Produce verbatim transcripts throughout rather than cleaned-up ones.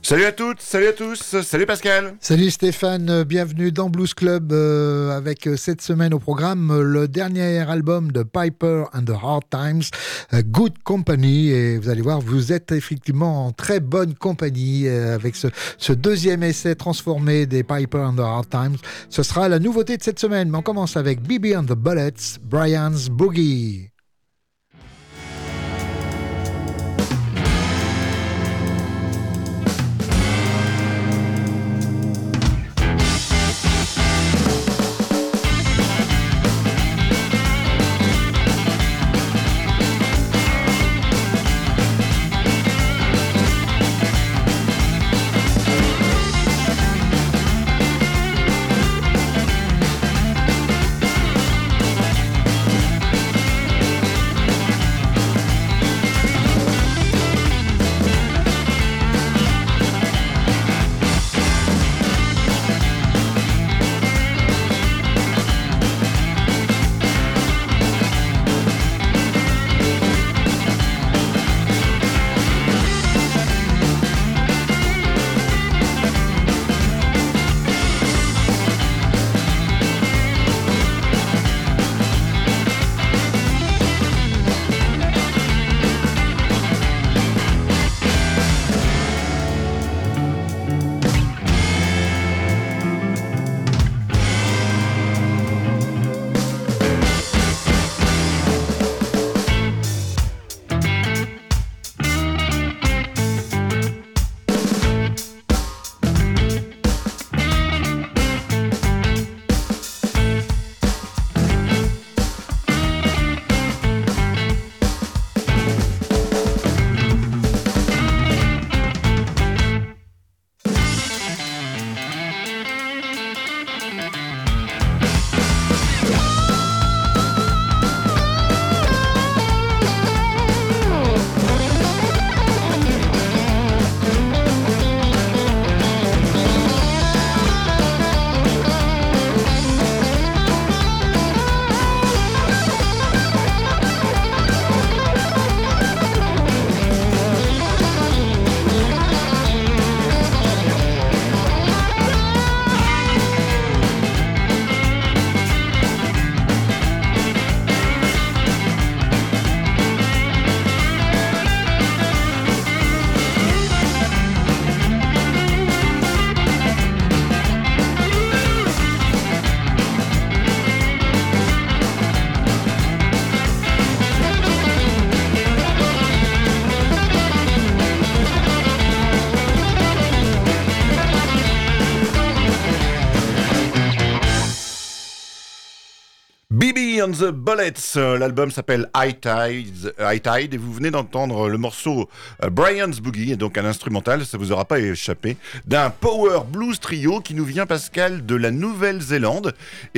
Salut à toutes, salut à tous, salut Pascal. Salut Stéphane, bienvenue dans Blues Club euh, avec euh, cette semaine au programme euh, le dernier album de Piper and the Hard Times, euh, Good Company, et vous allez voir, vous êtes effectivement en très bonne compagnie euh, avec ce, ce deuxième essai transformé des Piper and the Hard Times. Ce sera la nouveauté de cette semaine, mais on commence avec B B and the Bullets, Brian's Boogie. And the Bullets, l'album s'appelle High Tide, High Tide et vous venez d'entendre le morceau Brian's Boogie, et donc un instrumental, ça vous aura pas échappé, d'un power blues trio qui nous vient, Pascal, de la Nouvelle-Zélande.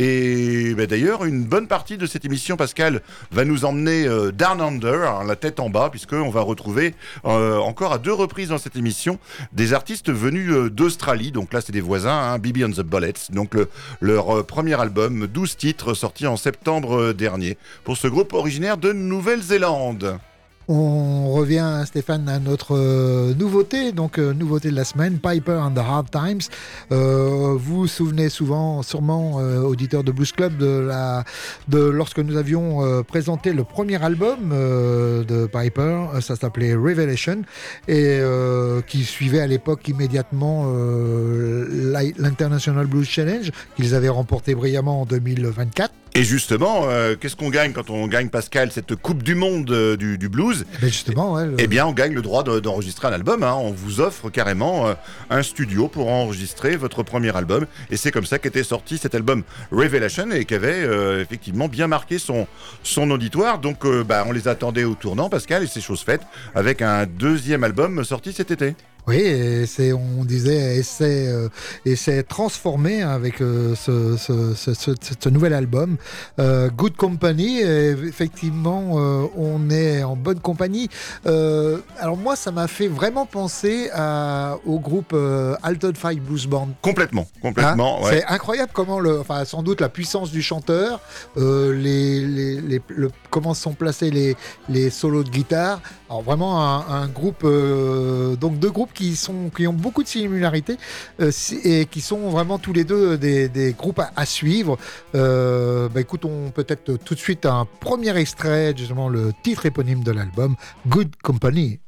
Et bah, d'ailleurs, une bonne partie de cette émission, Pascal, va nous emmener euh, down under, hein, la tête en bas, puisqu'on va retrouver euh, encore à deux reprises dans cette émission des artistes venus euh, d'Australie. Donc là, c'est des voisins, hein, B B and the Bullets. Donc le, leur euh, premier album, douze titres, sorti en septembre dernier, pour ce groupe originaire de Nouvelle-Zélande. On revient, Stéphane, à notre euh, nouveauté, donc euh, nouveauté de la semaine, Piper and the Hard Times. Euh, vous vous souvenez souvent, sûrement, euh, auditeurs de Blues Club, de la, de lorsque nous avions euh, présenté le premier album euh, de Piper, ça s'appelait Revelation, et euh, qui suivait à l'époque immédiatement euh, l'International Blues Challenge, qu'ils avaient remporté brillamment en deux mille vingt-quatre. Et justement, euh, qu'est-ce qu'on gagne quand on gagne, Pascal, cette Coupe du Monde euh, du, du blues ? Eh bien justement, ouais, le... Eh bien, on gagne le droit de, d'enregistrer un album. Hein. On vous offre carrément euh, un studio pour enregistrer votre premier album. Et c'est comme ça qu'était sorti cet album Revelation et qui avait euh, effectivement bien marqué son, son auditoire. Donc, euh, bah, on les attendait au tournant, Pascal, et c'est chose faite avec un deuxième album sorti cet été. Oui, et c'est, on disait, essai, euh, essai transformé avec euh, ce, ce, ce, ce, ce nouvel album. Euh, Good Company, et effectivement, euh, on est en bonne compagnie. Euh, alors moi, ça m'a fait vraiment penser à, au groupe euh, Alton Five Blues Band. Complètement, complètement. Hein, ouais. C'est incroyable comment, le, enfin, sans doute la puissance du chanteur, euh, les, les, les, le, comment sont placés les, les solos de guitare. Alors vraiment un, un groupe, euh, donc deux groupes qui, sont, qui ont beaucoup de similarités euh, et qui sont vraiment tous les deux des, des groupes à, à suivre. Euh, bah, écoutons peut-être tout de suite un premier extrait, justement le titre éponyme de l'album, Good Company.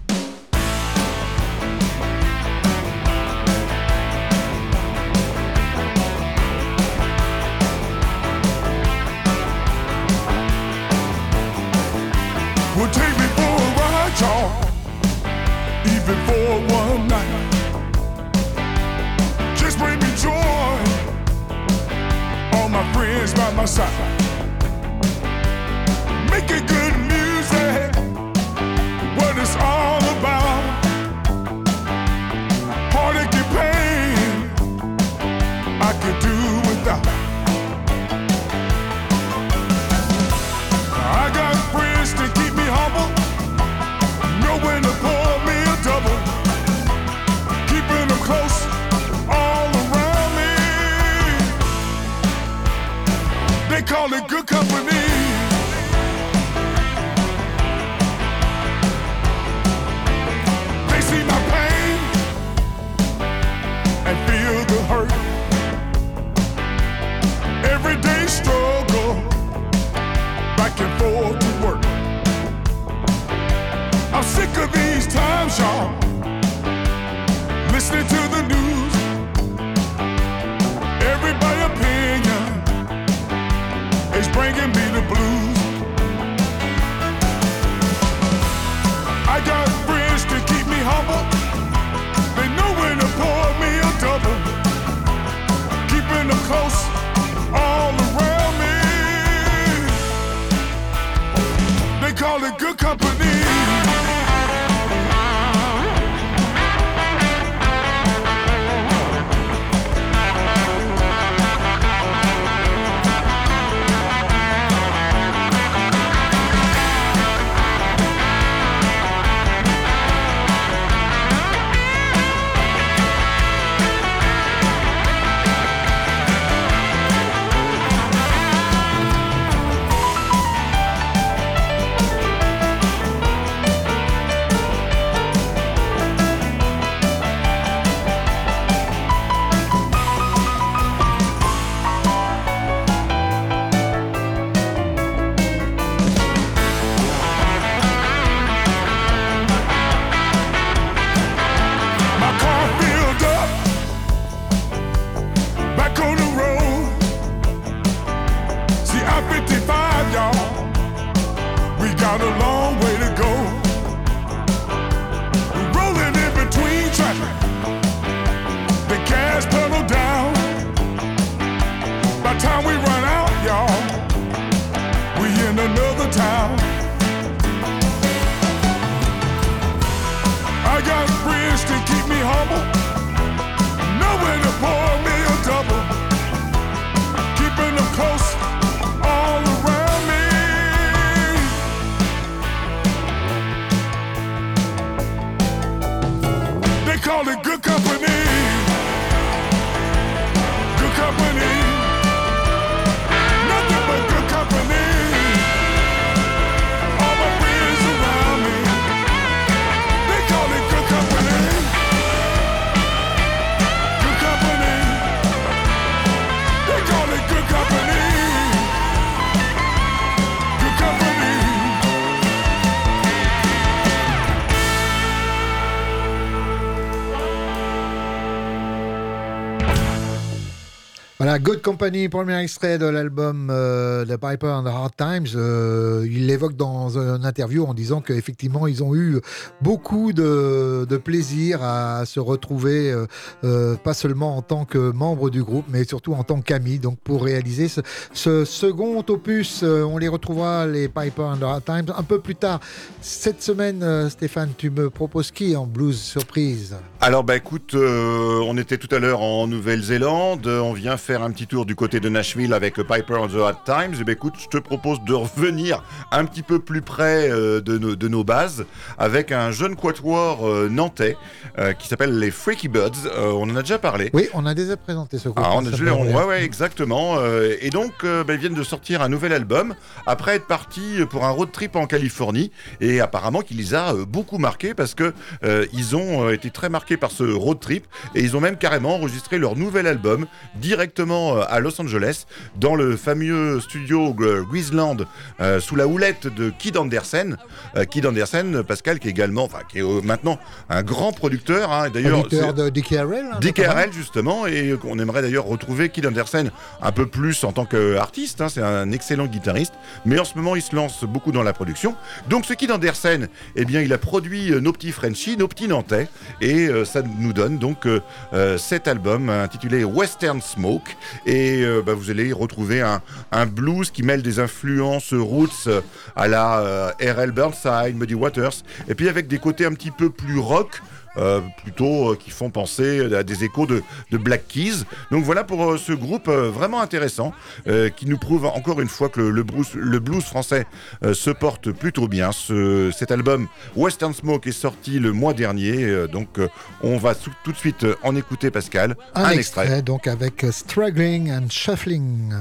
Well, take me for a ride, y'all, even for one night. Just bring me joy, all my friends by my side. Making good music, what it's all about. Heartache and pain, I could do without. I got friends to keep me humble, know when to pour me a double, keeping them close all around me. They call it good company. They see my pain and feel the hurt. Everyday struggle, back and forth to work. I'm sick of these times, y'all, listening to the news. Everybody's opinion is bringing me the blues. I got friends to keep me humble. They know when to pour me a double, keeping them close all around me. They call it good company. Got a long way to go. We're rolling in between traffic, the gas pedal down. By the time we run out, y'all, we in another town. I got friends to keep me humble, knowing to pour me a double, keeping them close all around me. They call it good company. Good company. Nothing but good company. All my friends around me. They call it good company. Good company. They call it good company. Good company. Voilà, Good Company, premier extrait de l'album euh, The Piper and the Hard Times. Euh, il l'évoque dans une interview en disant qu'effectivement, ils ont eu beaucoup de, de plaisir à se retrouver, euh, euh, pas seulement en tant que membre du groupe, mais surtout en tant qu'amis. Donc, pour réaliser ce, ce second opus, euh, on les retrouvera, les Piper and the Hard Times, un peu plus tard. Cette semaine, euh, Stéphane, tu me proposes qui en blues surprise ? Alors, bah écoute, euh, on était tout à l'heure en Nouvelle-Zélande, on vient faire faire un petit tour du côté de Nashville avec Piper and the Hard Times, eh bien, écoute, je te propose de revenir un petit peu plus près euh, de, nos, de nos bases avec un jeune quatuor euh, nantais euh, qui s'appelle les Freaky Birds. Euh, on en a déjà parlé. Oui, on a déjà présenté ce groupe. Ah, on hein, a, ça je, peut on, aller. ouais, ouais, exactement. Euh, et donc, euh, bah, ils viennent de sortir un nouvel album après être partis pour un road trip en Californie. Et apparemment, qu'il les a euh, beaucoup marqués parce que euh, ils ont euh, été très marqués par ce road trip et ils ont même carrément enregistré leur nouvel album directement euh, à Los Angeles dans le fameux studio euh, Grisland euh, sous la houlette de Kid Andersen. Euh, Kid Andersen, Pascal, qui est également, enfin, qui est euh, maintenant un grand producteur. Hein, d'ailleurs, Producteur de D K R L. Hein, D K R L justement, et on aimerait d'ailleurs retrouver Kid Andersen un peu plus en tant qu'artiste. Hein, c'est un excellent guitariste, mais en ce moment il se lance beaucoup dans la production. Donc ce Kid Andersen, eh bien, il a produit euh, nos petits Frenchies, nos petits Nantais, et euh, ça nous donne donc euh, euh, cet album intitulé Western Smoke. Et euh, bah, vous allez retrouver un, un blues qui mêle des influences roots euh, à la euh, R L Burnside, Muddy Waters, et puis avec des côtés un petit peu plus rock. Euh, plutôt euh, qui font penser à des échos de, de Black Keys. Donc voilà pour euh, ce groupe euh, vraiment intéressant euh, qui nous prouve encore une fois que le, le, blues, le blues français euh, se porte plutôt bien. Ce, cet album Western Smoke est sorti le mois dernier, euh, donc euh, on va tout, tout de suite euh, en écouter, Pascal. Un, un extrait, extrait donc avec euh, Struggling and Shuffling.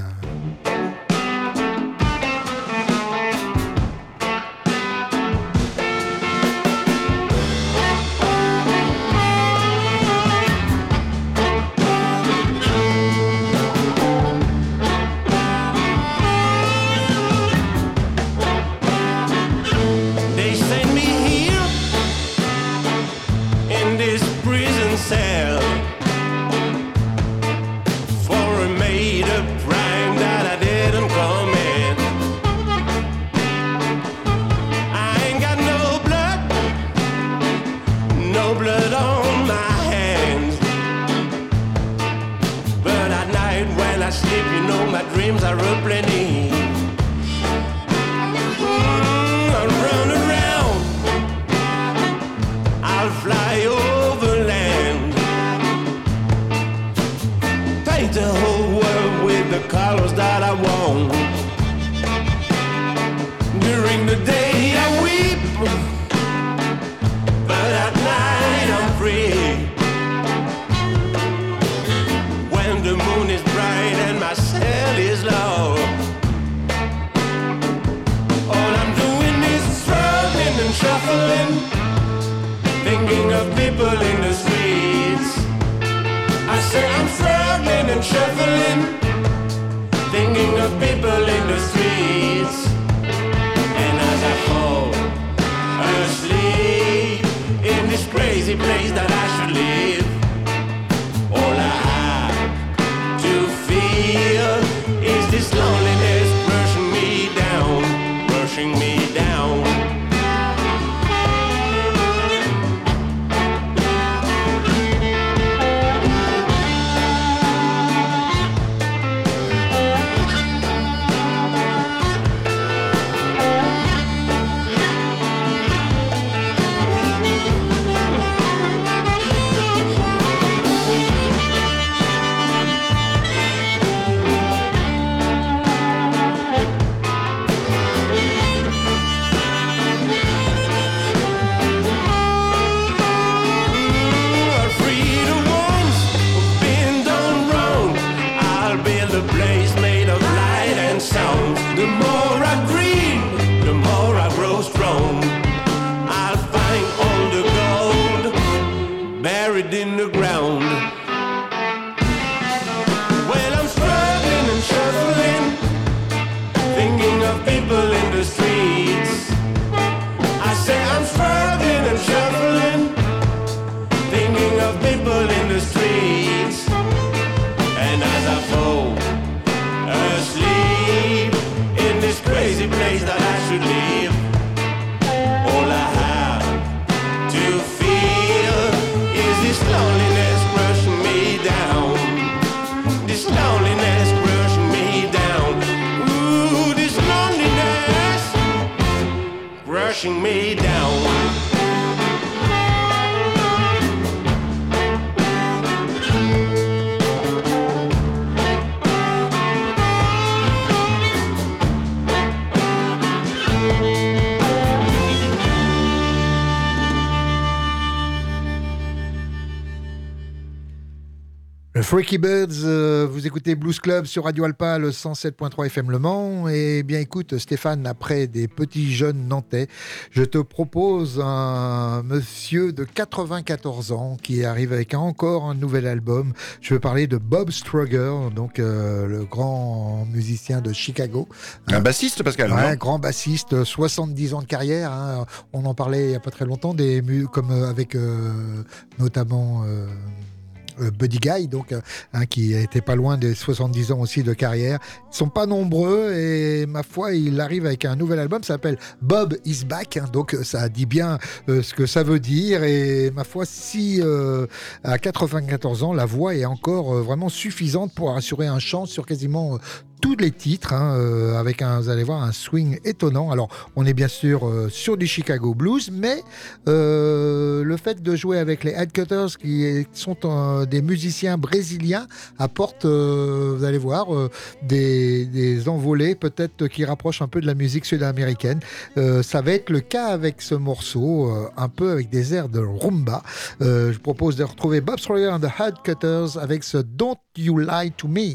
Freaky Birds, euh, vous écoutez Blues Club sur Radio Alpa, le cent sept point trois F M Le Mans. Et bien écoute Stéphane, après des petits jeunes nantais, je te propose un monsieur de quatre-vingt-quatorze ans qui arrive avec encore un nouvel album. Je veux parler de Bob Strugger, donc euh, le grand musicien de Chicago. Un bassiste, Pascal, Ouais, non grand bassiste, soixante-dix ans de carrière. Hein. On en parlait il n'y a pas très longtemps, des mu- comme euh, avec euh, notamment... Euh, Euh, Buddy Guy, donc, euh, hein, qui était pas loin des soixante-dix ans aussi de carrière. Ils sont pas nombreux et ma foi, il arrive avec un nouvel album, ça s'appelle Bob is Back, hein, donc ça dit bien euh, ce que ça veut dire. Et ma foi, si euh, à quatre-vingt-quatorze ans, la voix est encore euh, vraiment suffisante pour assurer un chant sur quasiment euh, tous les titres, hein, euh, avec un, vous allez voir, un swing étonnant. Alors, on est bien sûr euh, sur du Chicago Blues, mais euh, le fait de jouer avec les Headcutters, qui sont euh, des musiciens brésiliens, apporte, euh, vous allez voir, euh, des, des envolées peut-être qui rapprochent un peu de la musique sud-américaine. Euh, ça va être le cas avec ce morceau, euh, un peu avec des airs de rumba. Euh, je propose de retrouver Bob Strugger and the Headcutters avec ce Don't You Lie to Me.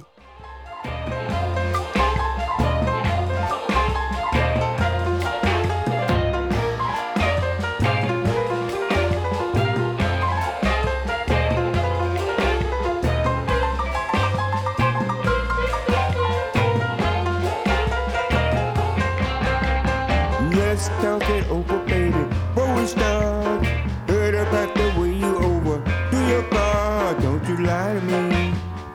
Let's talk it over, baby. Before we start, heard about the way you over. Do your part, don't you lie to me.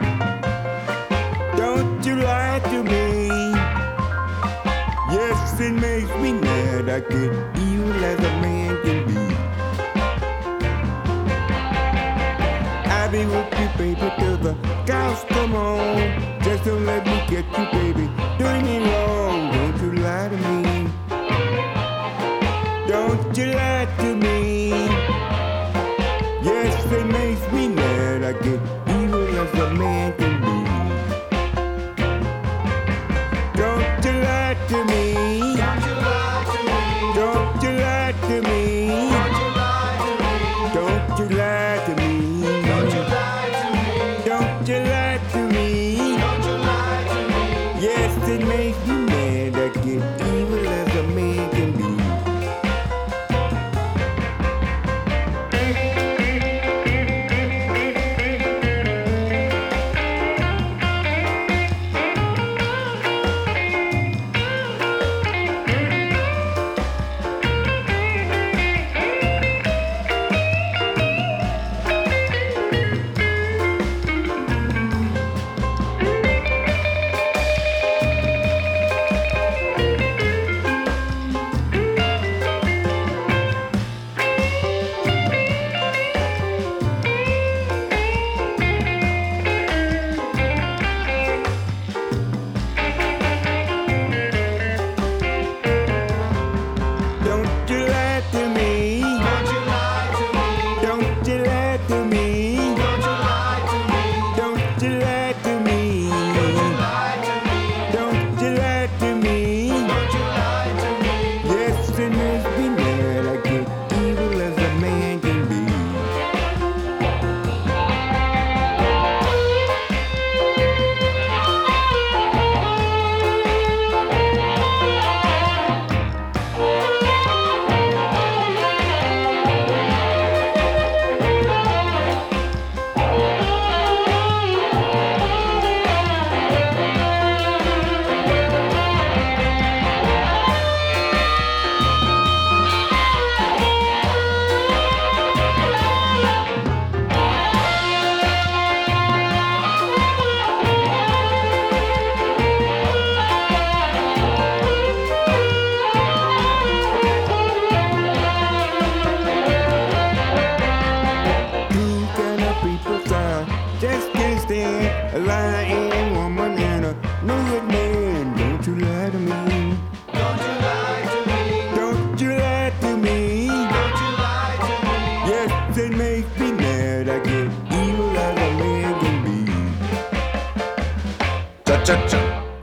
Don't you lie to me. Yes, it makes me mad. I get evil as a man can be. I'll be with you, baby, till the cows come home. Just don't let me get you, baby. Doing me wrong, don't you lie to me. Don't you lie to me. Yes, it makes me mad. I get evil as a man can be. Don't you lie to me. Don't you lie to me. Don't you lie to me. Don't you lie to me. Don't you lie to me. Don't you lie to me. Yes, it makes me mad. I get evil as a man can be.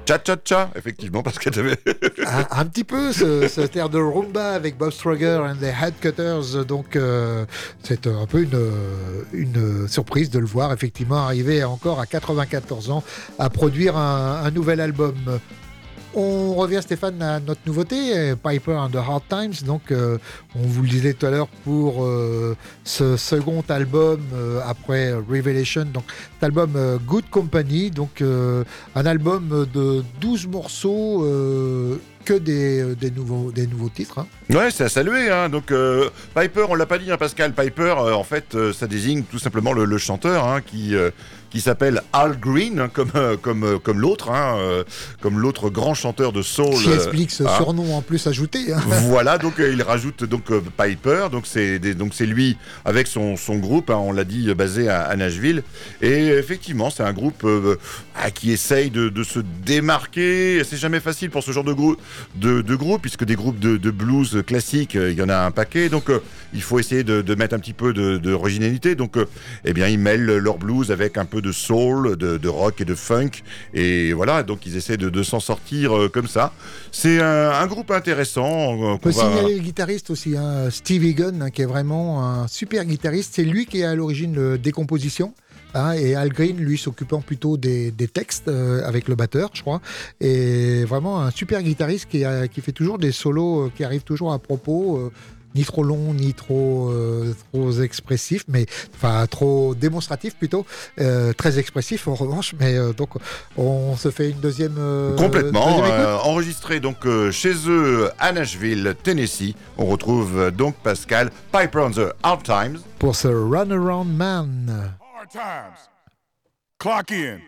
Cha-cha-cha, effectivement, parce qu'elle avait... un, un petit peu ce, ce air de rumba avec Bob Strugger and the Headcutters, donc euh, c'est un peu une, une surprise de le voir effectivement arriver encore à quatre-vingt-quatorze ans à produire un, un nouvel album. On revient, Stéphane, à notre nouveauté, Piper and the Hard Times. Donc, euh, on vous le disait tout à l'heure pour euh, ce second album euh, après Revelation. Donc, cet album euh, Good Company. Donc, euh, un album de douze morceaux. Euh, que des, des, nouveaux, des nouveaux titres. Hein. Ouais, c'est à saluer. Hein. Donc, euh, Piper, on l'a pas dit, hein, Pascal. Piper, euh, en fait, euh, ça désigne tout simplement le, le chanteur hein, qui, euh, qui s'appelle Al Green, hein, comme, euh, comme, euh, comme l'autre, hein, euh, comme l'autre grand chanteur de soul. Qui explique ce euh, hein. surnom en plus ajouté. Hein. Voilà, donc euh, il rajoute donc euh, Piper. Donc c'est, des, donc c'est lui avec son, son groupe, hein, on l'a dit, basé à, à Nashville. Et effectivement, c'est un groupe euh, ah, qui essaye de, de se démarquer. C'est jamais facile pour ce genre de groupe. De, de groupes, puisque des groupes de, de blues classiques, il euh, y en a un paquet, donc euh, il faut essayer de, de mettre un petit peu de, de originalité. Donc, euh, eh bien, ils mêlent leur blues avec un peu de soul, de, de rock et de funk, et voilà. Donc, ils essaient de, de s'en sortir euh, comme ça. C'est un, un groupe intéressant. Euh, On peut va... signaler le guitariste aussi, hein, Steve Egan, hein, qui est vraiment un super guitariste. C'est lui qui est à l'origine euh, des compositions. Hein, et Al Green, lui, s'occupant plutôt des, des textes euh, avec le batteur, je crois. Et vraiment un super guitariste qui, a, qui fait toujours des solos euh, qui arrivent toujours à propos, euh, ni trop longs, ni trop, euh, trop expressifs, mais enfin trop démonstratifs plutôt, euh, très expressifs en revanche. Mais euh, donc on se fait une deuxième. Euh, Complètement deuxième euh, enregistré donc euh, chez eux à Nashville, Tennessee. On retrouve euh, donc Pascal Piper on the Hard Times pour ce Runaround Man. Hard times. Clock in.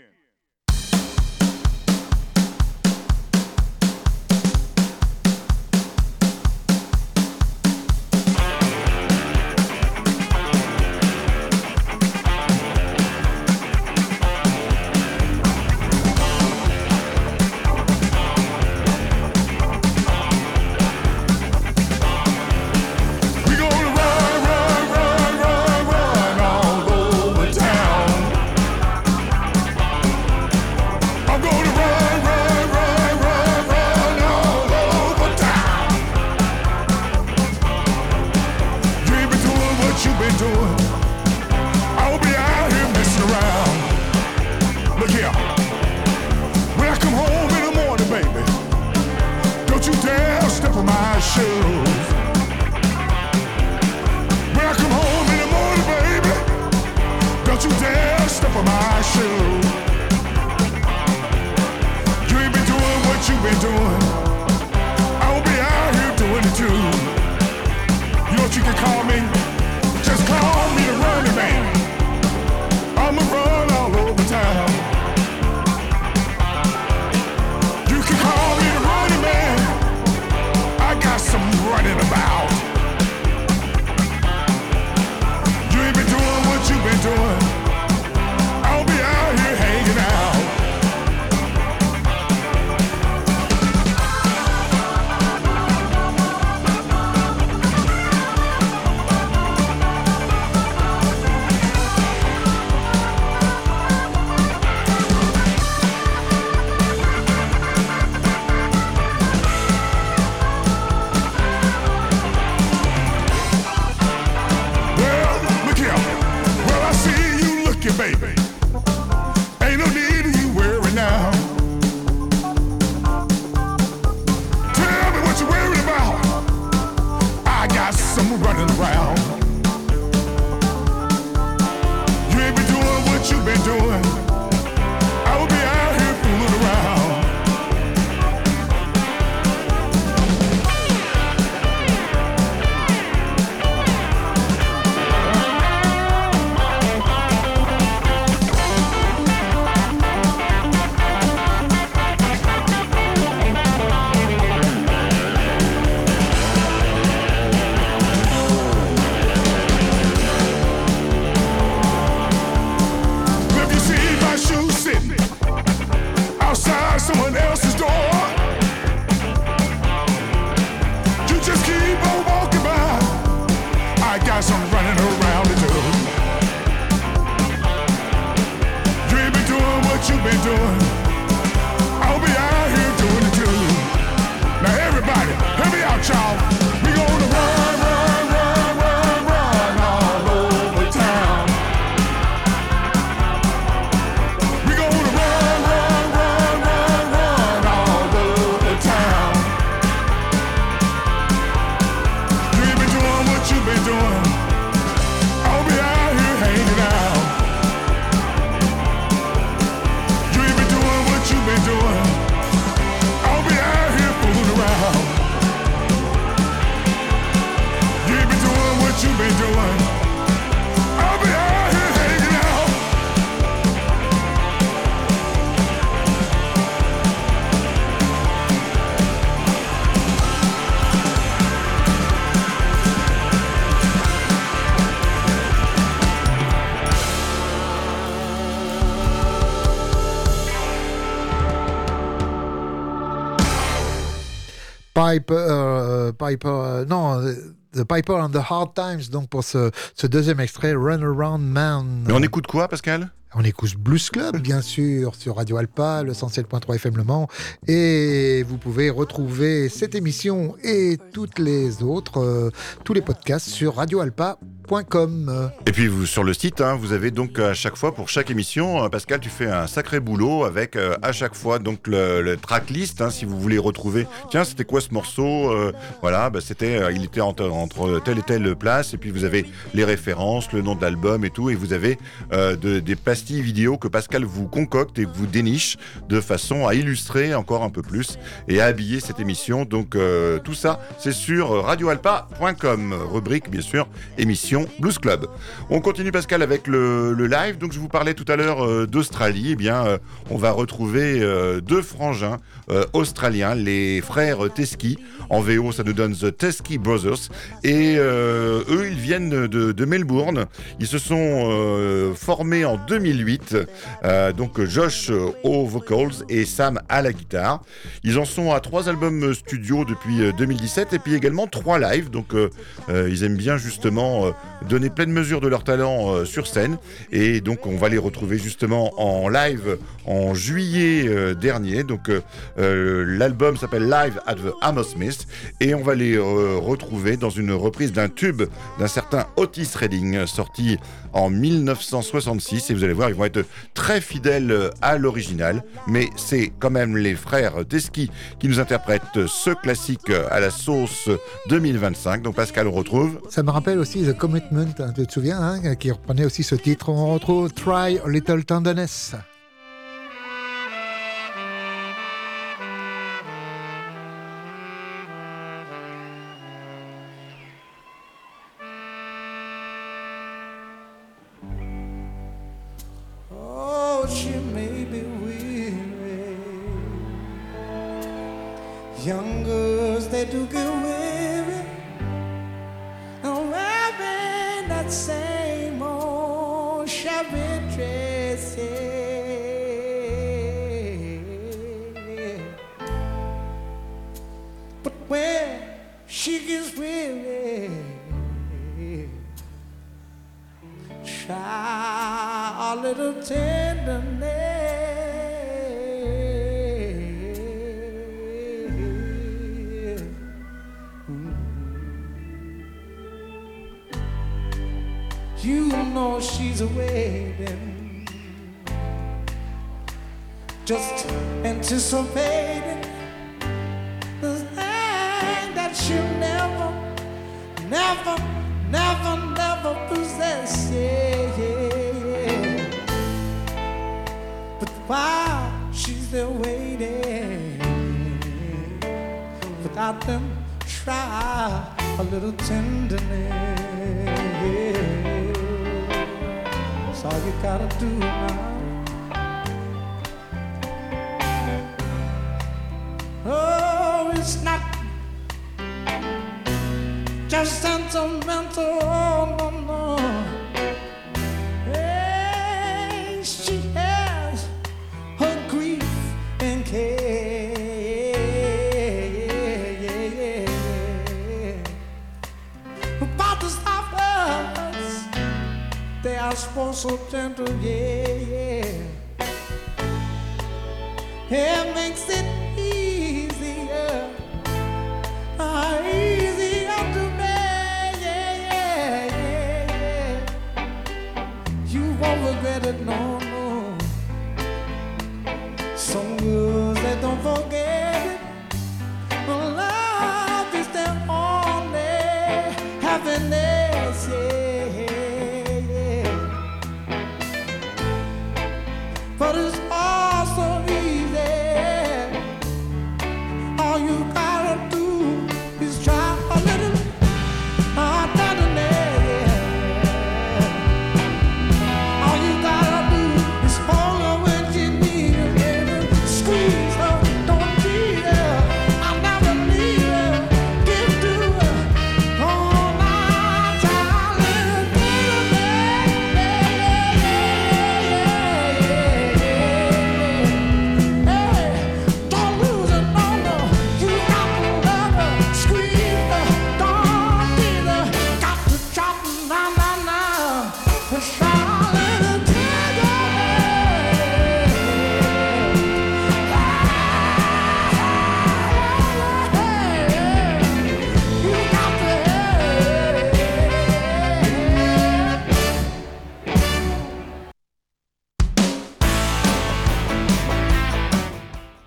Piper, euh, Piper, euh, non, The Piper and the Hard Times, donc pour ce, ce deuxième extrait, Run Around Man. Mais on écoute quoi, Pascal ? On écoute Blues Club, bien sûr, sur Radio Alpa, le cent sept point trois F M Le Mans. Et vous pouvez retrouver cette émission et toutes les autres, euh, tous les podcasts sur radio alpa point com. Et puis vous, sur le site, hein, vous avez donc à chaque fois, pour chaque émission, euh, Pascal, tu fais un sacré boulot avec euh, à chaque fois donc le, le tracklist, hein, si vous voulez retrouver. Tiens, c'était quoi ce morceau euh, Voilà, bah, c'était, euh, il était entre, entre telle et telle place. Et puis vous avez les références, le nom de l'album et tout. Et vous avez euh, de, des pastilles vidéo que Pascal vous concocte et vous déniche de façon à illustrer encore un peu plus et à habiller cette émission. Donc euh, tout ça, c'est sur radio alpa point com. Rubrique, bien sûr, émission Blues Club. On continue, Pascal, avec le, le live. Donc je vous parlais tout à l'heure euh, d'Australie. Eh bien, euh, on va retrouver euh, deux frangins euh, australiens, les frères Teskey. En V O, ça nous donne The Teskey Brothers. Et euh, eux, ils viennent de, de Melbourne. Ils se sont euh, formés en deux mille huit. Euh, donc Josh euh, aux vocals et Sam à la guitare. Ils en sont à trois albums studio depuis euh, deux mille dix-sept et puis également trois lives. Donc euh, euh, ils aiment bien justement euh, donner pleine mesure de leur talent euh, sur scène. Et donc on va les retrouver justement en live en juillet euh, dernier. Donc euh, euh, l'album s'appelle Live at the Hammersmith et on va les euh, retrouver dans une reprise d'un tube d'un certain Otis Redding sorti en mille neuf cent soixante-six. Et vous allez voir, ils vont être très fidèles à l'original, mais c'est quand même les frères Teskey qui nous interprètent ce classique à la sauce deux mille vingt-cinq. Donc Pascal, on retrouve. Ça me rappelle aussi The Commitment, hein, tu te souviens, hein, qui reprenait aussi ce titre. On retrouve Try a Little Tenderness. Young girls, they do get weary and wearing that same old shabby dress. But when she gets weary, try a little tenderness. You know she's waiting, just anticipating the thing that she'll never, never, never, never possess. Yeah, yeah, yeah. But while she's there waiting, without them, try a little tenderness. That's all you gotta do now. Oh, it's not just sentimental, oh, no, no. Hey, she has her grief and care. Yeah, yeah, yeah. About to stop us, they are supposed so gentle, yeah, yeah. It makes it easier, uh, easier to bear, yeah, yeah, yeah, yeah. You won't regret it, no, no. Some girls, they don't forget it. Love is their only happiness, yeah, yeah. But it's all so easy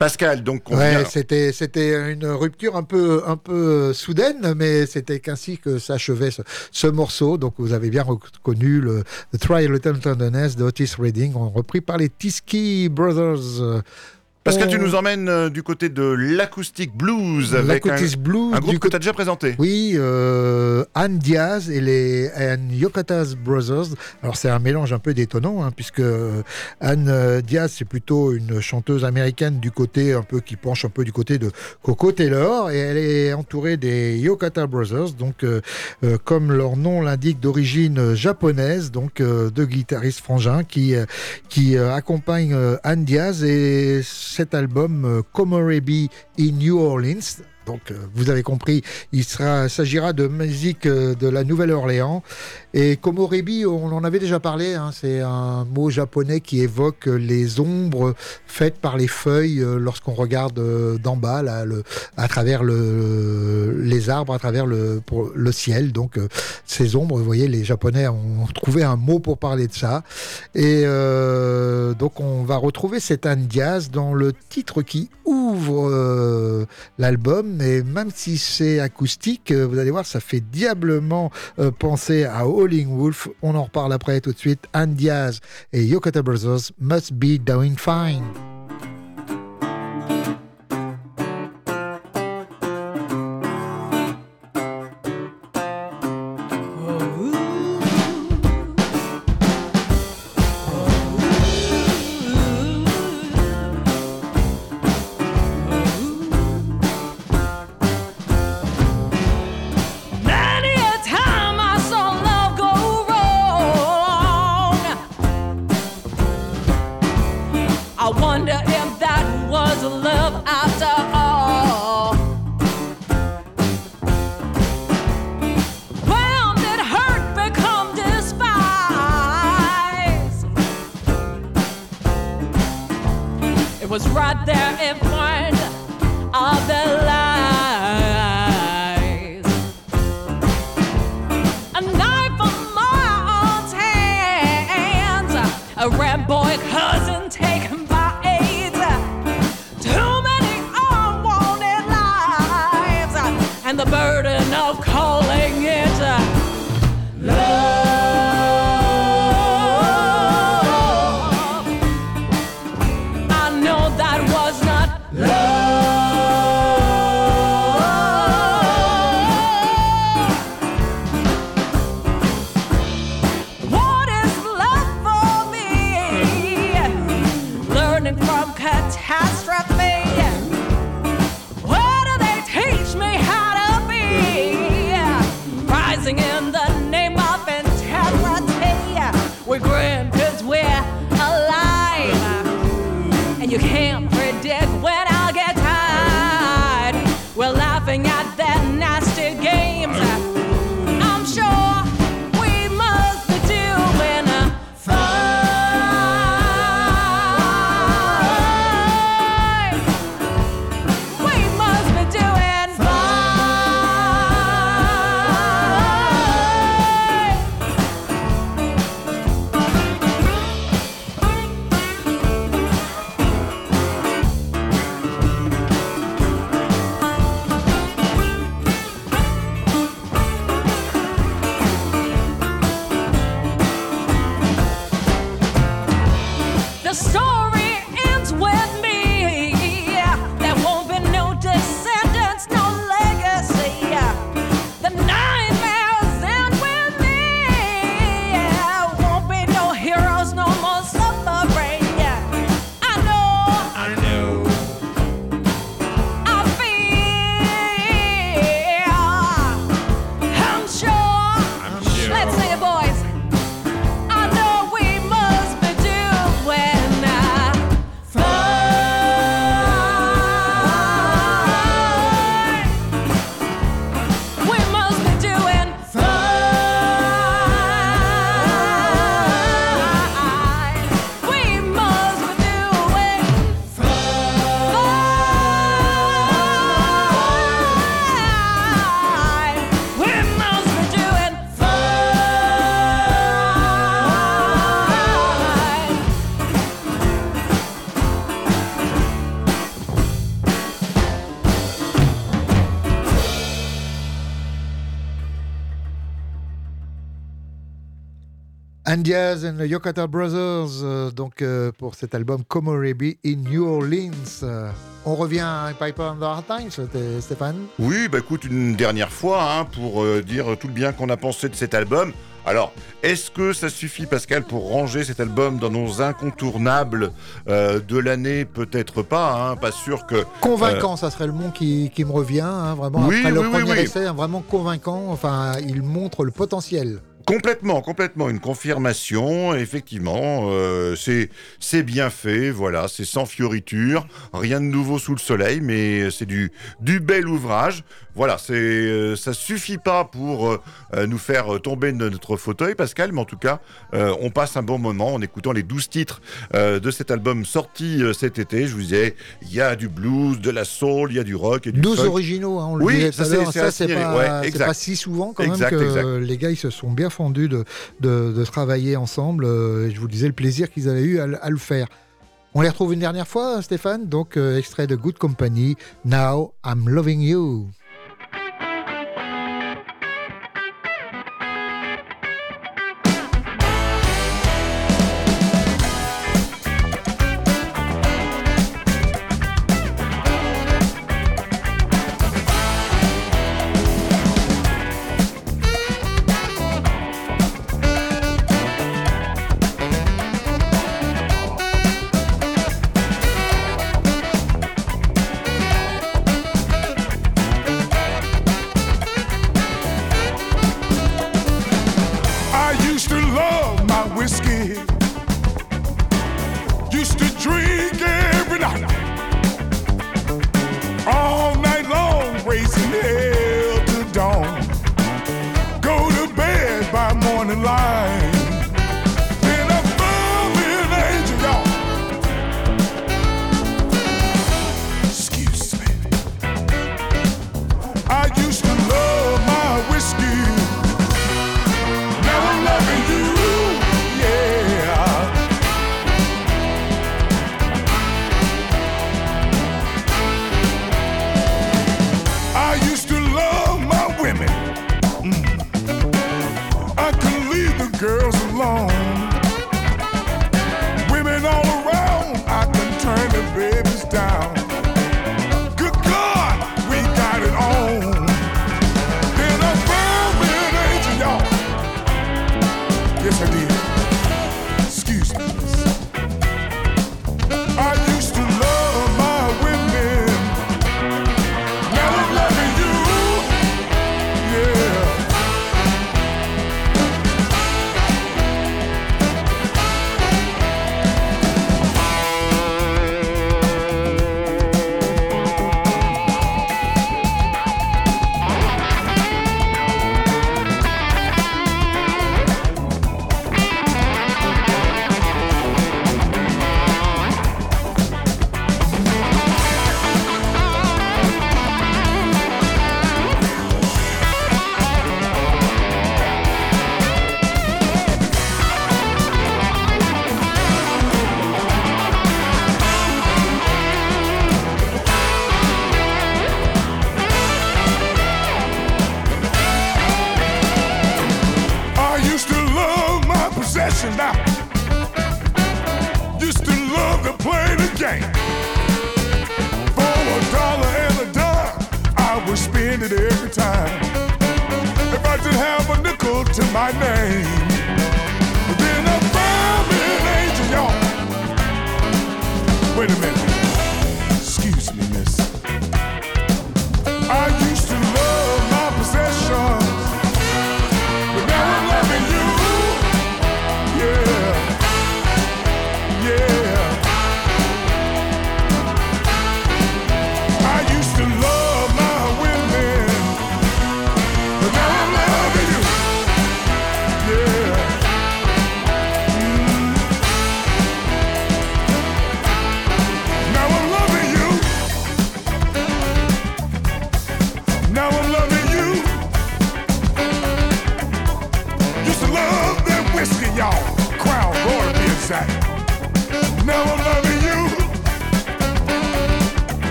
Pascal, donc on Ouais, vient... c'était c'était une rupture un peu un peu soudaine, mais c'était qu'ainsi que s'achevait ce, ce morceau. Donc vous avez bien reconnu le The Try a Little Tenderness de Otis Redding, repris par les Teskey Brothers. Pascal, On- tu nous emmènes euh, du côté de l'acoustic blues avec un, L'acoustic blues un groupe du que tu as déjà présenté. Oui, euh, Anne Diaz et les Anne Yokatas Brothers. Alors c'est un mélange un peu détonnant, hein, puisque Anne euh, Diaz c'est plutôt une chanteuse américaine du côté un peu qui penche un peu du côté de Coco Taylor, et elle est entourée des Yokata Brothers, donc euh, euh, comme leur nom l'indique, d'origine japonaise, donc euh, deux guitaristes frangins qui euh, qui euh, accompagnent euh, Anne Diaz et cet album euh, Komorebi in New Orleans. Donc, euh, vous avez compris, il sera, s'agira de musique euh, de la Nouvelle-Orléans. Et Komorebi, on en avait déjà parlé, hein, c'est un mot japonais qui évoque les ombres faites par les feuilles euh, lorsqu'on regarde euh, d'en bas, là, le, à travers le, les arbres, à travers le, pour, le ciel. Donc, euh, ces ombres, vous voyez, les Japonais ont trouvé un mot pour parler de ça. Et euh, donc, on va retrouver cette Anne Diaz dans le titre qui ouvre euh, l'album. Mais même si c'est acoustique, euh, vous allez voir, ça fait diablement euh, penser à Howlin' Wolf. On en reparle après tout de suite. Anne Diaz et Yokata Brothers, Must Be Doing Fine. Many a time I saw love go wrong. I wonder if that was love after all. When did hurt become despise? It was right there in front of their lives. A knife from my aunt's hands, a ramboy cousin taken by AIDS, too many unwanted lives, and the burden of calling it love. I know that was not love. What is love for me? Learning from catastrophe. Where do they teach me how to be? Rising in the name of integrity. We grin 'cause we're alive. And you can't predict when I'll get tired. We're laughing at their nasty games. I'm sure we must be doing fine. We must be doing fine. And Diaz and the Yokota Brothers, euh, donc euh, pour cet album Komorebi in New Orleans. Euh, on revient à Piper and the Hard Times, Stéphane. Oui, bah écoute, une dernière fois hein, pour euh, dire tout le bien qu'on a pensé de cet album. Alors, est-ce que ça suffit, Pascal, pour ranger cet album dans nos incontournables euh, de l'année? Peut-être pas, hein, pas sûr que... Convaincant, euh... ça serait le mot qui, qui me revient, hein, vraiment. Oui, après oui, le oui, premier oui. essai, hein, vraiment convaincant. Enfin, il montre le potentiel. Complètement, complètement, une confirmation, effectivement, euh, c'est, c'est bien fait, voilà, c'est sans fioriture, rien de nouveau sous le soleil, mais c'est du, du bel ouvrage. Voilà, c'est, euh, ça suffit pas pour euh, nous faire tomber de notre fauteuil, Pascal, mais en tout cas, euh, on passe un bon moment en écoutant les douze titres euh, de cet album sorti euh, cet été. Je vous disais, il y a du blues, de la soul, il y a du rock et du douze folk. originaux, hein, on le oui, disait ça, tout à l'heure, c'est, ça c'est c'est pas, ouais, c'est pas si souvent quand exact, même que exact. les gars ils se sont bien fondus de, de, de travailler ensemble. Euh, je vous disais le plaisir qu'ils avaient eu à, à le faire. On les retrouve une dernière fois, Stéphane, donc euh, extrait de Good Company, Now I'm Loving You.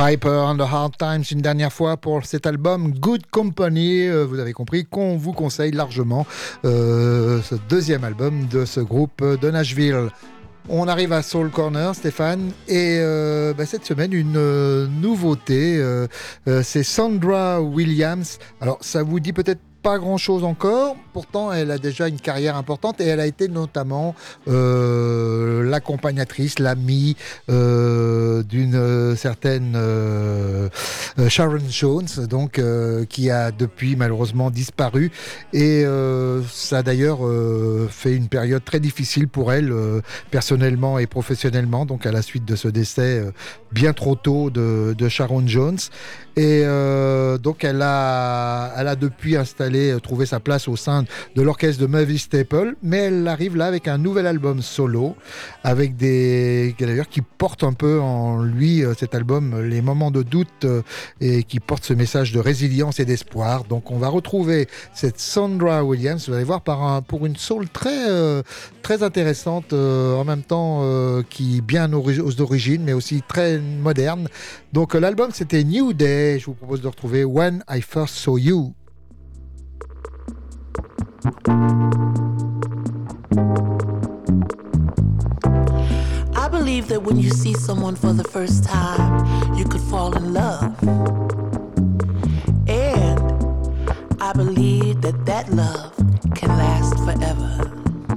Piper and the Hard Times, une dernière fois pour cet album Good Company. Euh, vous avez compris qu'on vous conseille largement euh, ce deuxième album de ce groupe de Nashville. On arrive à Soul Corner, Stéphane, et euh, bah, cette semaine, une euh, nouveauté, euh, euh, c'est Sandra Williams. Alors, ça vous dit peut-être pas grand-chose encore, pourtant elle a déjà une carrière importante et elle a été notamment euh, l'accompagnatrice, l'amie euh, d'une euh, certaine euh, Sharon Jones, donc euh, qui a depuis malheureusement disparu, et euh, ça a d'ailleurs euh, fait une période très difficile pour elle euh, personnellement et professionnellement, donc à la suite de ce décès euh, bien trop tôt de, de Sharon Jones. Et euh, donc elle a, elle a depuis installé, trouvé sa place au sein de l'orchestre de Mavis Staple, mais elle arrive là avec un nouvel album solo, avec des, d'ailleurs qui porte un peu en lui, cet album, les moments de doute, et qui porte ce message de résilience et d'espoir. Donc on va retrouver cette Sandra Williams, vous allez voir, par un, pour une soul très, euh, très intéressante, euh, en même temps euh, qui bien aux origines, mais aussi très moderne. Donc l'album c'était New Day. Je vous propose de retrouver When I First Saw You. I believe that when you see someone for the first time, you could fall in love. And I believe that that love can last forever.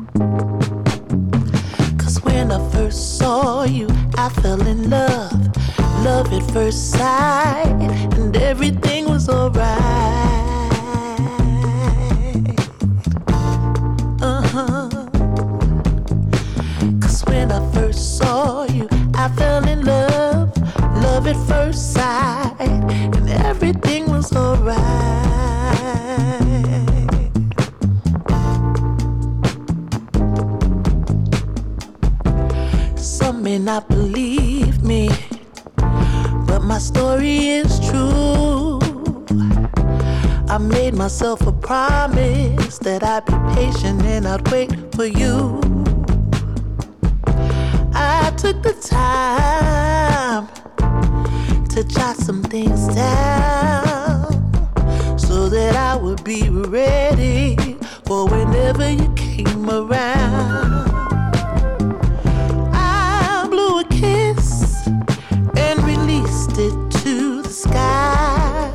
'Cause when I first saw you, I fell in love. Love at first sight, and everything was alright. Uh-huh. 'Cause when I first saw you, I fell in love. Love at first sight, and everything was alright. Some may not believe me, but my story is true. I made myself a promise that I'd be patient and I'd wait for you. I took the time to jot some things down so that I would be ready for whenever you came around. I blew a kiss and released it to the sky.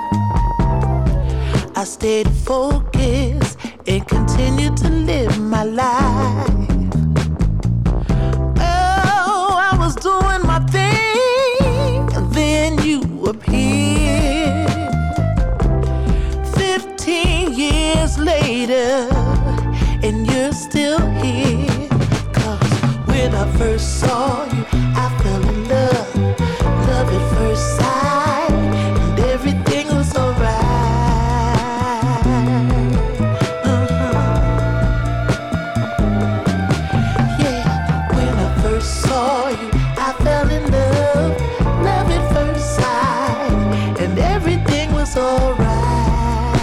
I stayed focused and continued to live my life. Oh, I was doing my thing, and then you appeared. Fifteen years later, and you're still here. 'Cause when I first saw you, I fell in love. Love at first sight, and everything was alright. Uh-huh. Yeah, when I first saw you, I fell in love. Love at first sight, and everything was alright.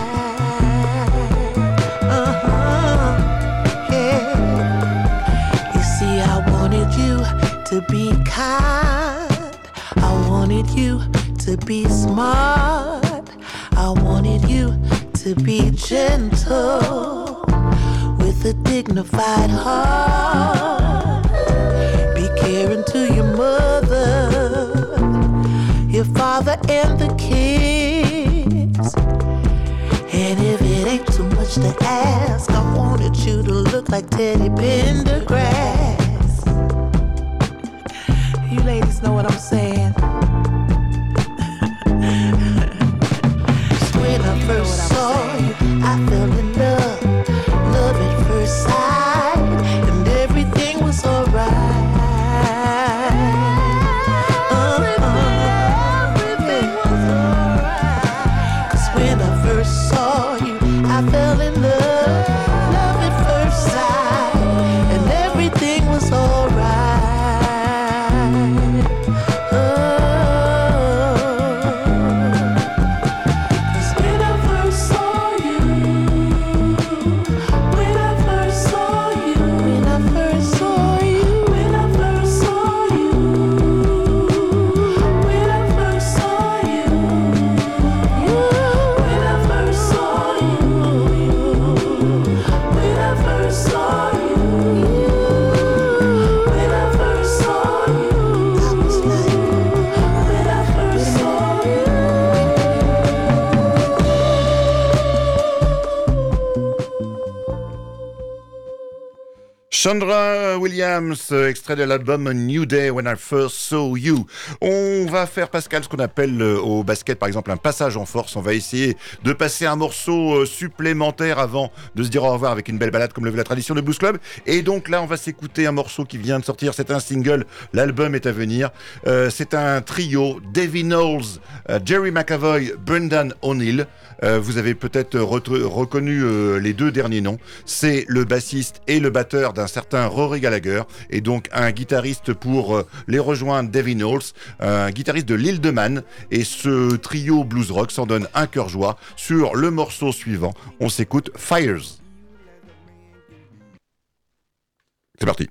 Uh-huh. Yeah. You see, I wanted you to be kind. I wanted you to be smart. I wanted you to be gentle with a dignified heart. Be caring to your mother, your father, and the kids. And if it ain't too much to ask, I wanted you to look like Teddy Pendergrass. You ladies know what I'm saying. When I first saw you, I fell in love. Love at first sight, and everything was alright. Uh-uh. Everything was alright. 'Cause when I first saw you, I fell in love. Love at first sight, and everything was alright. Oh. Chandra Williams, extrait de l'album New Day When I First Saw You. On va faire, Pascal, ce qu'on appelle euh, au basket, par exemple, un passage en force. On va essayer de passer un morceau euh, supplémentaire avant de se dire au revoir avec une belle balade comme le veut la tradition de Blues Club. Et donc là, on va s'écouter un morceau qui vient de sortir. C'est un single, l'album est à venir. Euh, c'est un trio, Davy Knowles, euh, Jerry McAvoy, Brendan O'Neill. Euh, vous avez peut-être re- reconnu euh, les deux derniers noms. C'est le bassiste et le batteur d'un certain Rory Gallagher, et donc un guitariste pour euh, les rejoindre, Davy Knowles, un guitariste de l'île de Man, et ce trio blues rock s'en donne un cœur joie sur le morceau suivant. On s'écoute Fires. C'est parti.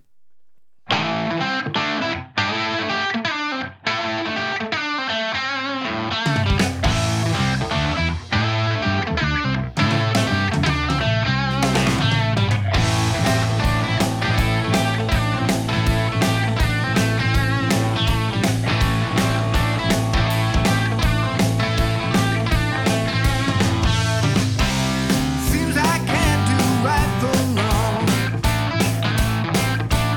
Seems I can't do right from wrong.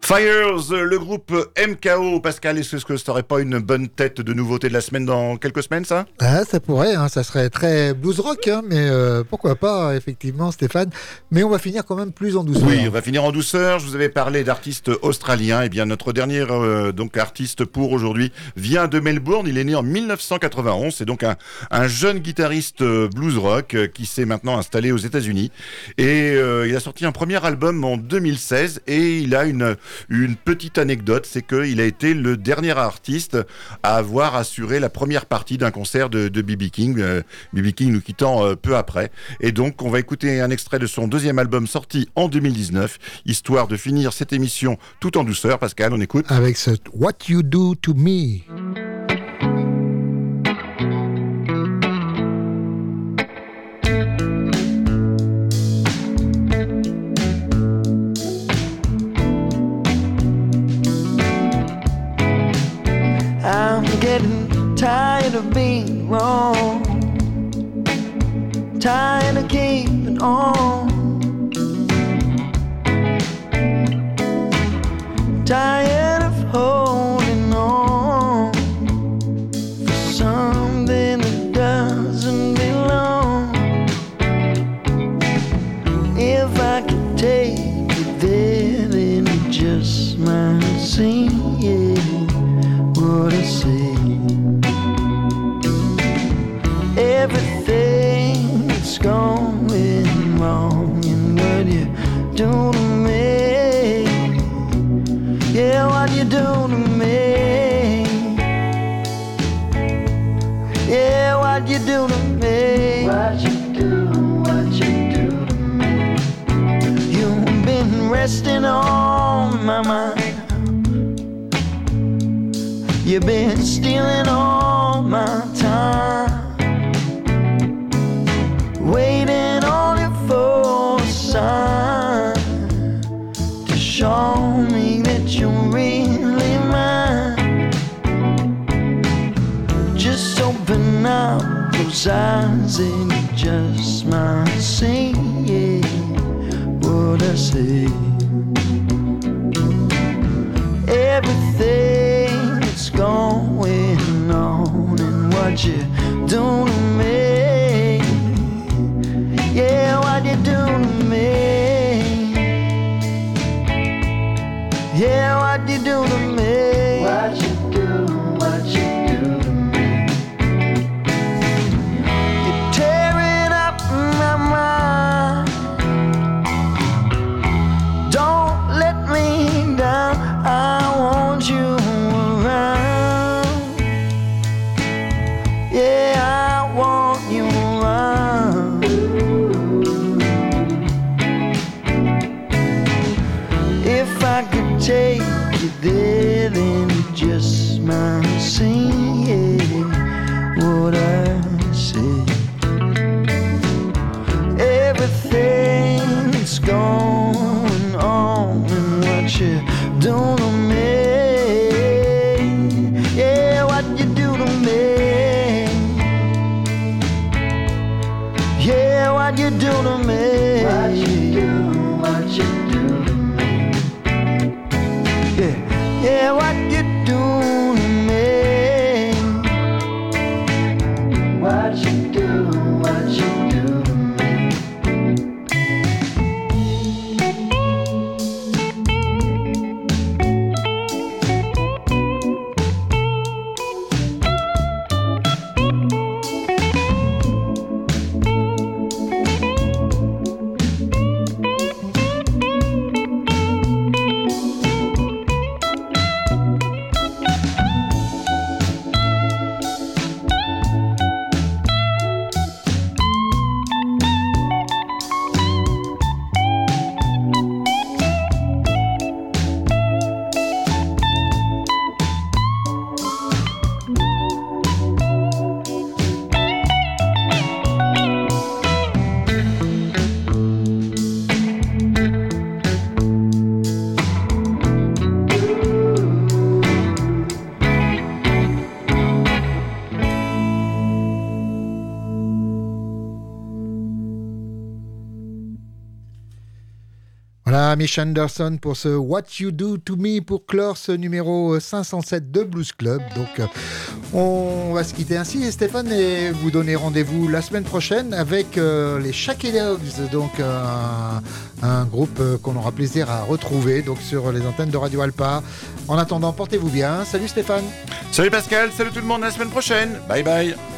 Fires, le groupe M K O. Pascal, est-ce que ça n'aurait pas une bonne tête de nouveauté de la semaine dans quelques semaines, ça? Ah, ça pourrait, hein, ça serait très blues rock, hein, mais euh, pourquoi pas, effectivement, Stéphane. Mais on va finir quand même plus en douceur. Oui, on va finir en douceur. Je vous avais parlé d'artistes australiens. Eh bien, notre dernier euh, donc artiste pour aujourd'hui vient de Melbourne. Il est né en mille neuf cent quatre-vingt-onze. C'est donc un, un jeune guitariste euh, blues rock euh, qui s'est maintenant installé aux États-Unis. Et euh, il a sorti un premier album en deux mille seize. Et il a une Une petite anecdote, c'est qu'il a été le dernier artiste à avoir assuré la première partie d'un concert de, de B B King, euh, B B King nous quittant euh, peu après. Et donc, on va écouter un extrait de son deuxième album sorti en deux mille dix-neuf, histoire de finir cette émission tout en douceur. Pascal, on écoute. Avec ce What You Do To Me. I'm getting tired of being wrong, tired of keeping on, tired of holding on for something that doesn't belong. If I could take it there, then it just might seem, yeah, what I say. Everything that's going wrong and what you do to me, yeah, what you do to me, yeah, what you do to me, what you do, what you do to me. You've been resting on my mind, you've been stealing all my time, waiting only for a sign to show me that you're really mine. Just open up those eyes and you just might see, yeah, what I say. Everything that's going on and what you do to me, yeah, what you do to me, yeah, what you do to me, what you do, what you do to me. You tear it up my mind, don't let me down, I want you around, yeah, I want you around. If I could take you there, then it just might seem, yeah, what I say. Everything that's going on and what you do to me, yeah, what you do to me, yeah, what you do to me, what you do, what you do to me, yeah, yeah, what you do to me, what you do, what you do to me. Voilà, Mish Anderson pour ce What You Do To Me pour clore ce numéro cinq cent sept de Blues Club. Donc, euh, on va se quitter ainsi, et Stéphane, et vous donner rendez-vous la semaine prochaine avec euh, les Shaky Dogs, donc euh, un, un groupe euh, qu'on aura plaisir à retrouver donc sur les antennes de Radio Alpa. En attendant, portez-vous bien. Salut Stéphane. Salut Pascal, salut tout le monde, à la semaine prochaine. Bye bye.